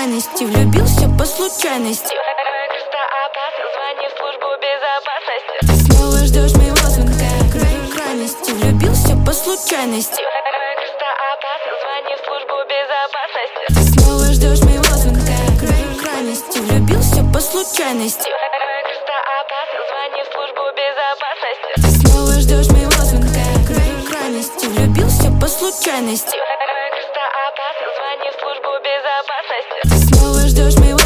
крайности, влюбился по случайности. Звони в службу безопасности. Ты снова ждешь моего звонка. Крайности, влюбился по случайности. Звони в службу безопасности. Ты снова ждешь моего звонка. Крайности, влюбился по случайности. Звони в службу безопасности. Ты снова ждешь моего звонка. Крайности, влюбился по случайности. Звони в службу безопасности. Ты снова ждешь моего